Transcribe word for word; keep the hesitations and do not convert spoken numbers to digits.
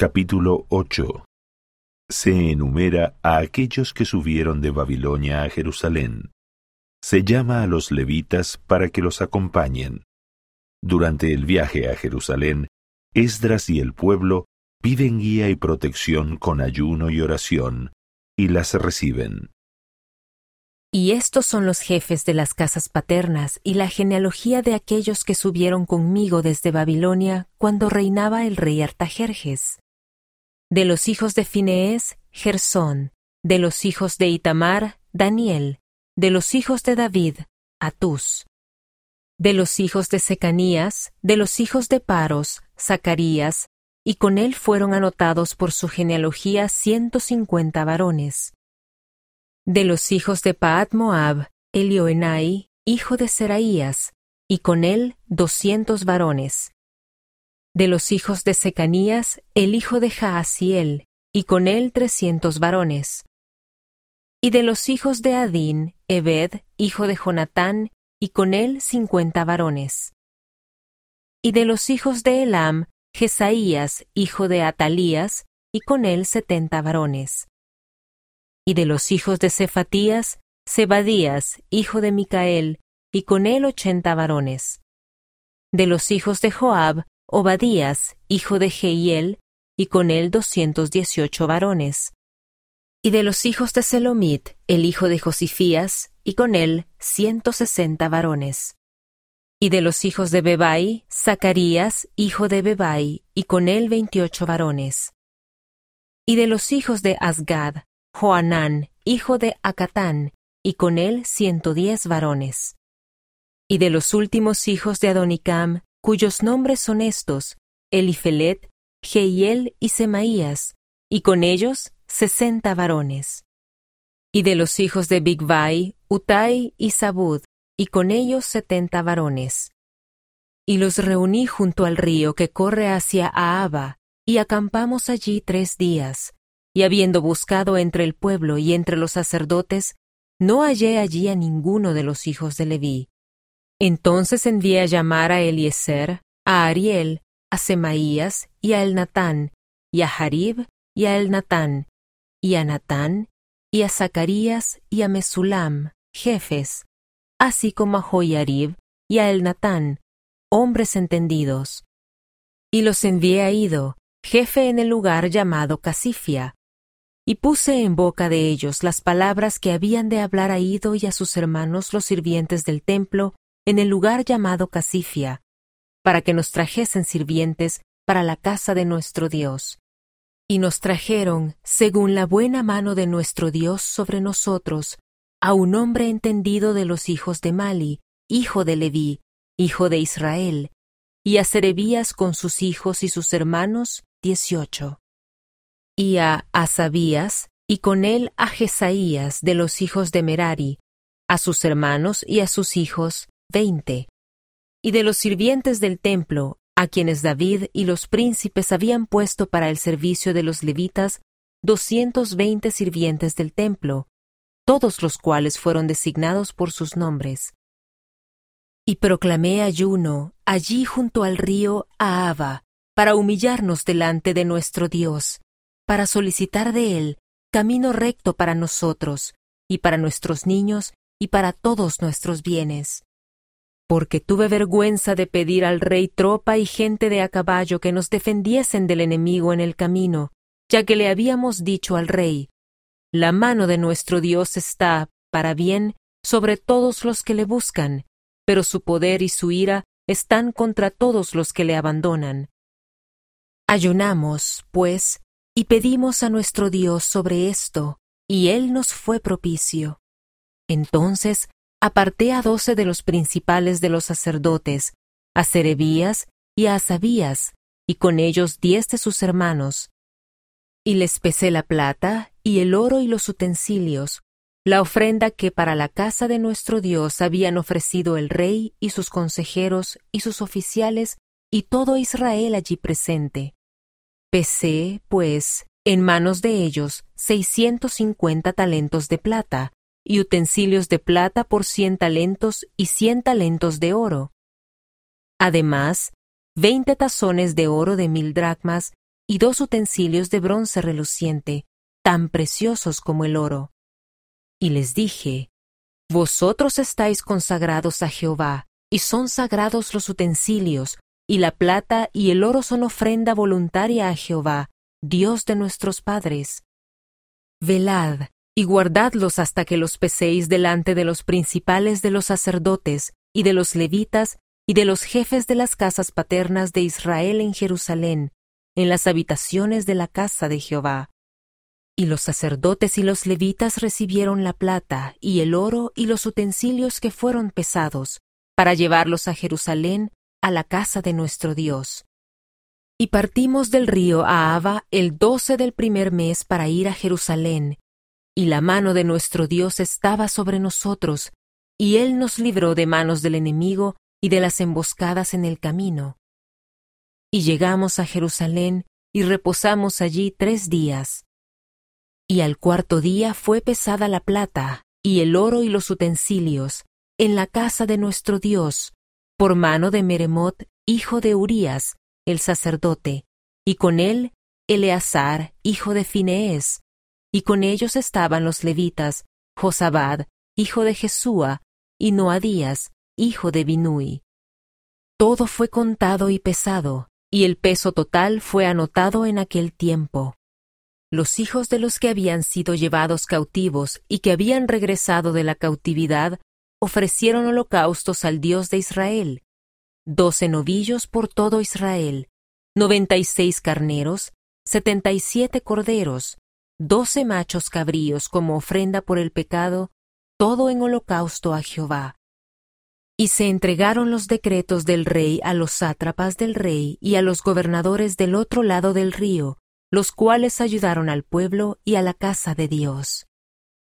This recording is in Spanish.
Capítulo ocho. Se enumera a aquellos que subieron de Babilonia a Jerusalén. Se llama a los levitas para que los acompañen. Durante el viaje a Jerusalén, Esdras y el pueblo piden guía y protección con ayuno y oración, y las reciben. Y estos son los jefes de las casas paternas y la genealogía de aquellos que subieron conmigo desde Babilonia cuando reinaba el rey Artajerjes. De los hijos de Finees, Gersón; de los hijos de Itamar, Daniel; de los hijos de David, Atús; de los hijos de Secanías, de los hijos de Paros, Zacarías, y con él fueron anotados por su genealogía ciento cincuenta varones. De los hijos de Pahat Moab, Elioenai, hijo de Seraías, y con él doscientos varones. De los hijos de Secanías, el hijo de Jaasiel, y con él trescientos varones. Y de los hijos de Adín, Ebed, hijo de Jonatán, y con él cincuenta varones. Y de los hijos de Elam, Jesaías, hijo de Atalías, y con él setenta varones. Y de los hijos de Cefatías, Zebadías, hijo de Micael, y con él ochenta varones. De los hijos de Joab, Obadías, hijo de Jehiel, y con él doscientos dieciocho varones. Y de los hijos de Selomit, el hijo de Josifías, y con él ciento sesenta varones. Y de los hijos de Bebai, Zacarías, hijo de Bebai, y con él veintiocho varones. Y de los hijos de Azgad, Joanán, hijo de Acatán, y con él ciento diez varones. Y de los últimos hijos de Adonicam, cuyos nombres son estos, Elifelet, Jehiel y Semaías, y con ellos sesenta varones. Y de los hijos de Bigvai, Utai y Zabud, y con ellos setenta varones. Y los reuní junto al río que corre hacia Ahava, y acampamos allí tres días. Y habiendo buscado entre el pueblo y entre los sacerdotes, no hallé allí a ninguno de los hijos de Leví. Entonces envié a llamar a Eliezer, a Ariel, a Semaías y a Elnatán, y a Jarib y a Elnatán, y a Natán, y a Zacarías y a Mesulam, jefes, así como a Joiarib y a Elnatán, hombres entendidos. Y los envié a Ido, jefe en el lugar llamado Casifia, y puse en boca de ellos las palabras que habían de hablar a Ido y a sus hermanos los sirvientes del templo en el lugar llamado Casifia, para que nos trajesen sirvientes para la casa de nuestro Dios. Y nos trajeron, según la buena mano de nuestro Dios sobre nosotros, a un hombre entendido de los hijos de Mali, hijo de Leví, hijo de Israel, y a Serebías con sus hijos y sus hermanos, dieciocho. Y a Asabías, y con él a Jesaías de los hijos de Merari, a sus hermanos y a sus hijos, veinte. Y de los sirvientes del templo, a quienes David y los príncipes habían puesto para el servicio de los levitas, doscientos veinte sirvientes del templo, todos los cuales fueron designados por sus nombres. Y proclamé ayuno allí junto al río Ahava, para humillarnos delante de nuestro Dios, para solicitar de él camino recto para nosotros, y para nuestros niños, y para todos nuestros bienes. Porque tuve vergüenza de pedir al rey tropa y gente de a caballo que nos defendiesen del enemigo en el camino, ya que le habíamos dicho al rey, la mano de nuestro Dios está, para bien, sobre todos los que le buscan, pero su poder y su ira están contra todos los que le abandonan. Ayunamos, pues, y pedimos a nuestro Dios sobre esto, y él nos fue propicio. Entonces aparté a doce de los principales de los sacerdotes, a Serebías y a Asabías, y con ellos diez de sus hermanos. Y les pesé la plata, y el oro y los utensilios, la ofrenda que para la casa de nuestro Dios habían ofrecido el rey y sus consejeros y sus oficiales y todo Israel allí presente. Pesé, pues, en manos de ellos seiscientos cincuenta talentos de plata, y utensilios de plata por cien talentos y cien talentos de oro. Además, veinte tazones de oro de mil dracmas y dos utensilios de bronce reluciente, tan preciosos como el oro. Y les dije: Vosotros estáis consagrados a Jehová, y son sagrados los utensilios, y la plata y el oro son ofrenda voluntaria a Jehová, Dios de nuestros padres. Velad y guardadlos hasta que los peséis delante de los principales de los sacerdotes, y de los levitas, y de los jefes de las casas paternas de Israel en Jerusalén, en las habitaciones de la casa de Jehová. Y los sacerdotes y los levitas recibieron la plata, y el oro, y los utensilios que fueron pesados, para llevarlos a Jerusalén, a la casa de nuestro Dios. Y partimos del río Ahava el doce del primer mes para ir a Jerusalén, y la mano de nuestro Dios estaba sobre nosotros, y Él nos libró de manos del enemigo y de las emboscadas en el camino. Y llegamos a Jerusalén, y reposamos allí tres días. Y al cuarto día fue pesada la plata, y el oro y los utensilios, en la casa de nuestro Dios, por mano de Meremot, hijo de Urías, el sacerdote, y con él Eleazar, hijo de Finees, y con ellos estaban los levitas, Josabad, hijo de Jesúa, y Noadías, hijo de Binui. Todo fue contado y pesado, y el peso total fue anotado en aquel tiempo. Los hijos de los que habían sido llevados cautivos y que habían regresado de la cautividad ofrecieron holocaustos al Dios de Israel, doce novillos por todo Israel, noventa y seis carneros, setenta y siete corderos, doce machos cabríos como ofrenda por el pecado, todo en holocausto a Jehová. Y se entregaron los decretos del rey a los sátrapas del rey y a los gobernadores del otro lado del río, los cuales ayudaron al pueblo y a la casa de Dios.